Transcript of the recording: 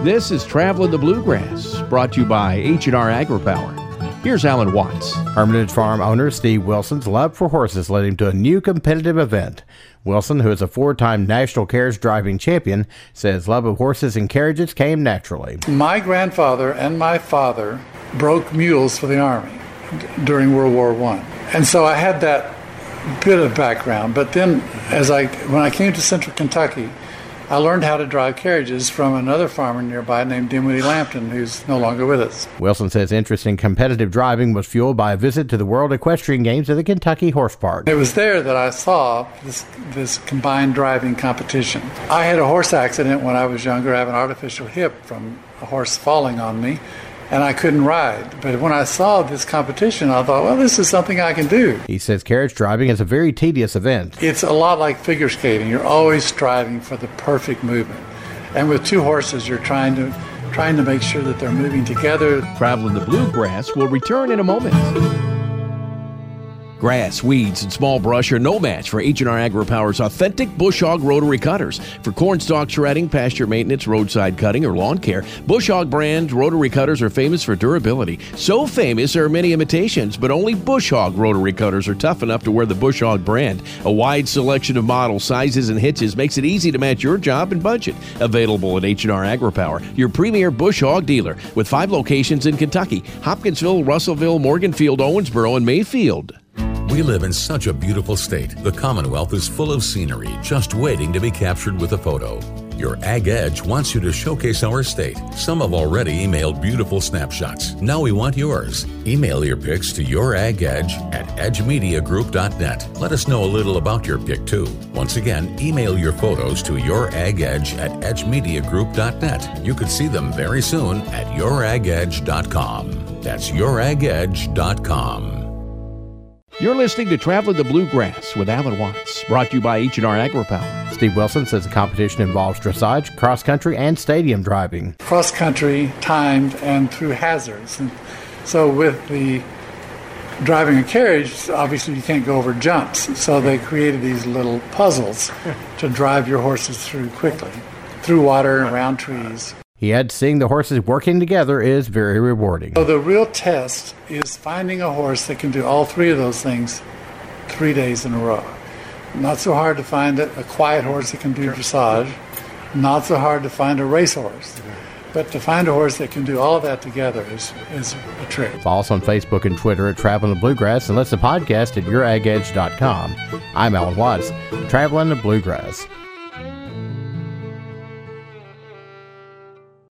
This is Traveling the Bluegrass, brought to you by H&R AgriPower. Here's Alan Watts. Hermitage Farm owner Steve Wilson's love for horses led him to a new competitive event. Wilson, who is a 4-time national carriage driving champion, says love of horses and carriages came naturally. My grandfather and my father broke mules for the Army during World War I. And so I had that bit of background. But then when I came to Central Kentucky, I learned how to drive carriages from another farmer nearby named Dinwiddie Lampton, who's no longer with us. Wilson says interest in competitive driving was fueled by a visit to the World Equestrian Games at the Kentucky Horse Park. It was there that I saw this combined driving competition. I had a horse accident when I was younger. I have an artificial hip from a horse falling on me, and I couldn't ride. But when I saw this competition, I thought, well, this is something I can do. He says carriage driving is a very tedious event. It's a lot like figure skating. You're always striving for the perfect movement. And with two horses, you're trying to make sure that they're moving together. Traveling the Bluegrass will return in a moment. Grass, weeds, and small brush are no match for H&R AgriPower's authentic Bush Hog rotary cutters. For corn stalk shredding, pasture maintenance, roadside cutting, or lawn care, Bush Hog brand rotary cutters are famous for durability. So famous there are many imitations, but only Bush Hog rotary cutters are tough enough to wear the Bush Hog brand. A wide selection of models, sizes, and hitches makes it easy to match your job and budget. Available at H&R AgriPower, your premier Bush Hog dealer, with 5 locations in Kentucky: Hopkinsville, Russellville, Morganfield, Owensboro, and Mayfield. We live in such a beautiful state. The Commonwealth is full of scenery, just waiting to be captured with a photo. Your Ag Edge wants you to showcase our state. Some have already emailed beautiful snapshots. Now we want yours. Email your pics to youragedge@edgemediagroup.net. Let us know a little about your pic, too. Once again, email your photos to youragedge@edgemediagroup.net. You could see them very soon at youragedge.com. That's youragedge.com. You're listening to Traveling the Bluegrass with Alan Watts, brought to you by H&R AgriPower. Steve Wilson says the competition involves dressage, cross-country, and stadium driving. Cross-country, timed, and through hazards. And so with the driving a carriage, obviously you can't go over jumps. So they created these little puzzles to drive your horses through quickly, through water and around trees. He adds seeing the horses working together is very rewarding. So the real test is finding a horse that can do all 3 of those things 3 days in a row. Not so hard to find a quiet horse that can do dressage. Not so hard to find a racehorse. But to find a horse that can do all of that together is a trick. Follow us on Facebook and Twitter at Traveling the Bluegrass and listen to the podcast at youragedge.com. I'm Alan Watts, Traveling the Bluegrass.